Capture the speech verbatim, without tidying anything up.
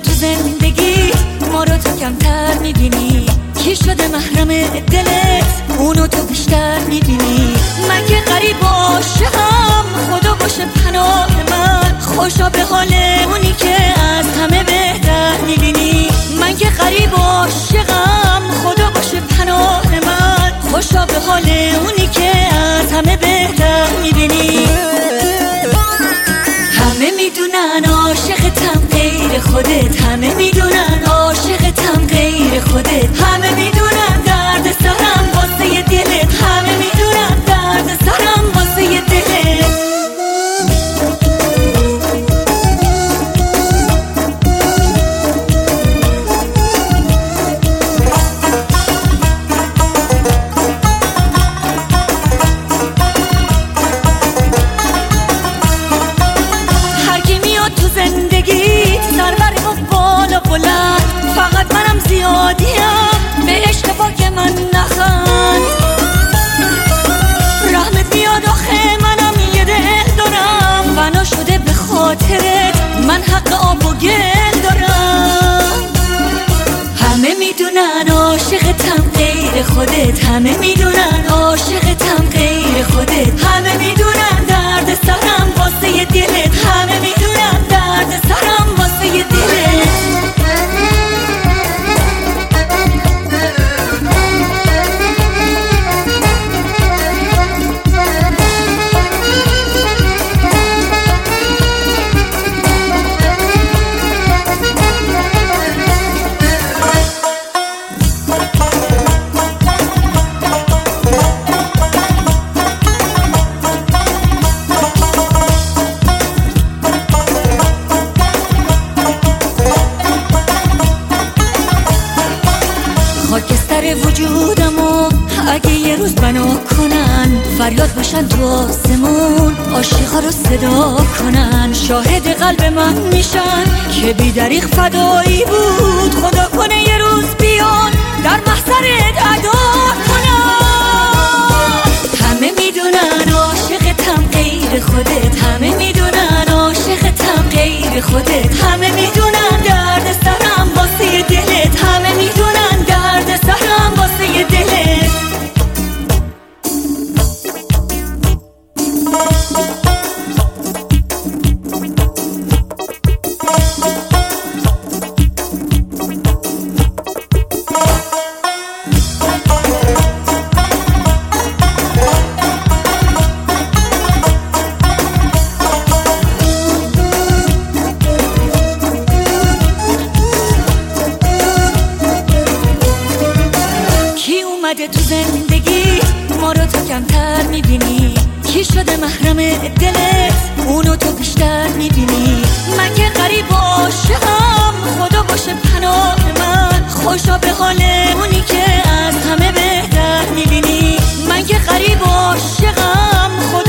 تو زندگی ما رو تو کمتر میبینی، کی شده محرم دلت اونو تو بیشتر میبینی. من که غریب عاشقم خدا باشه پناه من، خوشا به حال اونی که از همه بهتر میبینی. من که غریب عاشقم خدا باشه پناه من، خوشا به حال اونی که از همه بهتر میبینی. همه میدونن عاشقتم غیر خودت، همه میدونن عاشقتم غیر خودت، همه میدونن درد سرم واسه دلت، همه میدونن درد سرم واسه دلت. تو زندگی سرور و بالا بلند، فقط منم زیادیم به عشق پاک من نخند. رحمت میاد آخه منم یه دل دارم، بنا شده به خاطرت من حق آب و گل دارم. همه میدونن عاشقتم غیر خودت، همه میدونن عاشقتم غیر خودت، همه میدونن درد سرم واسه دلت، همه میدونن درد سرم واسه دلت. خاکستر وجودمو اگه یه روز بنا کنن، فریاد باشن تو آسمون عاشقا رو صدا کنن، شاهد قلب من میشن که بی دریغ فدایی بود. خدا کنه یه روز بیان در محضرت ادا کنن. همه میدونن عاشقتم غیر خودت، همه میدونن عاشقتم غیر خودت، همه میدونن درد سرم واسه دلت، همه میدونن درد سرم واسه دلت. اومده تو زندگی ما رو تو کمتر میبینی، کی شده محرم دلت اونو تو بیشتر میبینی. من که غریب عاشقم خدا باشه پناه من، خوشا به حال اونی که از همه بهتر میبینی. من که غریب عاشقم خدا